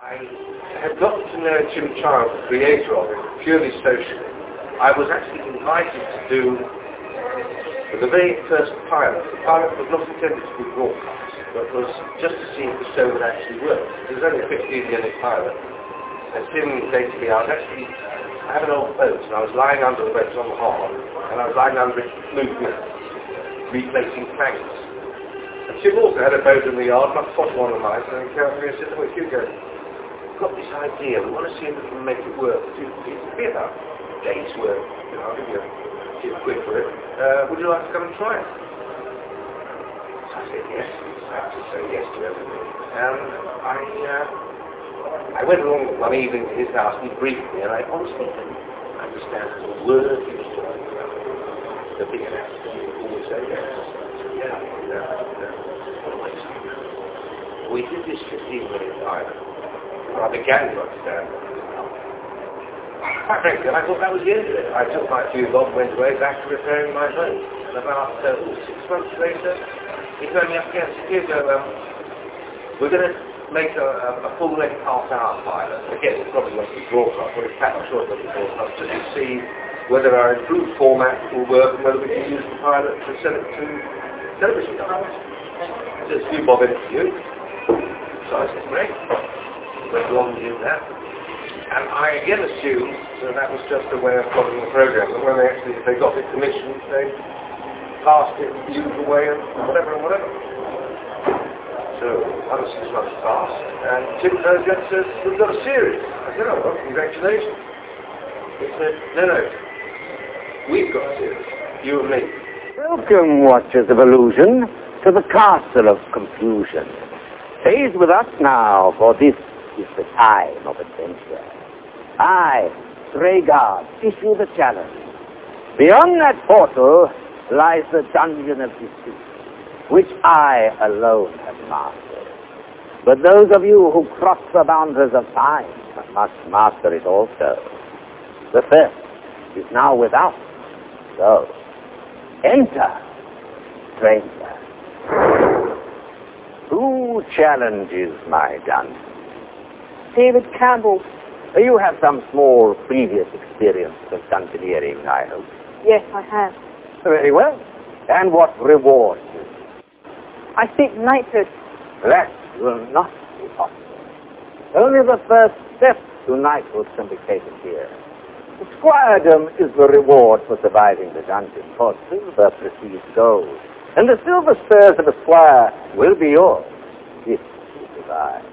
I had got to know Jim Child, the creator of it, purely socially. I was actually invited to do the very first pilot. The pilot was not intended to be broadcast, but was just to see if the show would actually work. It was only a 15-minute pilot. And Tim said to me, I have an old boat, and I was lying under the boat on the harbour, and I was lying under it moving, replacing planks. And Tim also had a boat in the yard, not spot one of mine, and he came up to me and said, "Oh, Hugo, I've got this idea, we want to see if we can make it work. It'll be about a day's work, I'll give you a quick for it. Would you like to come and try it?" So I said yes, I have to say yes to everything. And I went along one evening to his house and he briefed me, and I honestly didn't understand the word he was talking about. The big announcement, he would always say yes. Yeah. We did this 15-minute pilot, and I began to understand. Quite frankly, I thought that was the end of it. I took my few bob, went away back to repairing my boat. And about 6 months later, he phoned me up again and said, "Hugo, we're going to make a full-length half-hour pilot." Again, it probably won't be broadcast, but in fact I'm sure it won't be broadcast, just to see whether our improved format will work and whether we can use the pilot to sell it to television companies. So it's a few bob in it for you. So I said, great. Went along and did that. And I again assumed that was just a way of following the program, that when they got it commissioned, they passed it the usual way and whatever. So, another 6 months passed, and Tim Berger says, "We've got a series." I said, "Oh, well, congratulations." He said, No, we've got a series, you and me. Welcome, watchers of illusion, to the castle of confusion. Stays with us now, for this is the time of adventure. I, Rhaegar, issue the challenge. Beyond that portal lies the dungeon of deceit, which I alone have mastered. But those of you who cross the boundaries of time must master it also. The first is now without, so enter, stranger. Who challenges my dungeon? David Campbell. You have some small previous experience of dungeoneering, I hope. Yes, I have. Very well. And what reward you? I seek knighthood. That will not be possible. Only the first step to knighthood can be taken here. The squiredom is the reward for surviving the dungeon, for silver precedes gold, and the silver spurs of a squire will be yours if you survive.